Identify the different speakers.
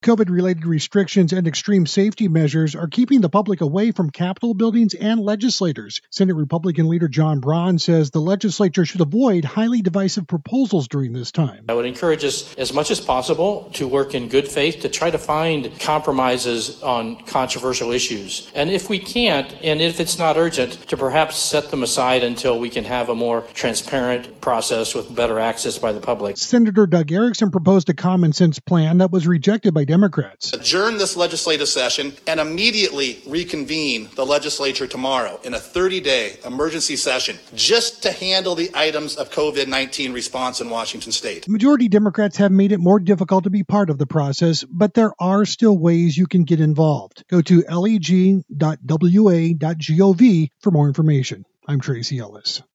Speaker 1: COVID-related restrictions and extreme safety measures are keeping the public away from Capitol buildings and legislators. Senate Republican leader John Braun says the legislature should avoid highly divisive proposals during this time.
Speaker 2: I would encourage us as much as possible to work in good faith to try to find compromises on controversial issues. And if we can't, and if it's not urgent, to perhaps set them aside until we can have a more transparent process with better access by the public.
Speaker 1: Senator Doug Erickson proposed a common sense plan that was rejected by Democrats.
Speaker 3: Adjourn this legislative session and immediately reconvene the legislature tomorrow in a 30-day emergency session just to handle the items of COVID-19 response in Washington state.
Speaker 1: Majority Democrats have made it more difficult to be part of the process, but there are still ways you can get involved. Go to leg.wa.gov for more information. I'm Tracy Ellis.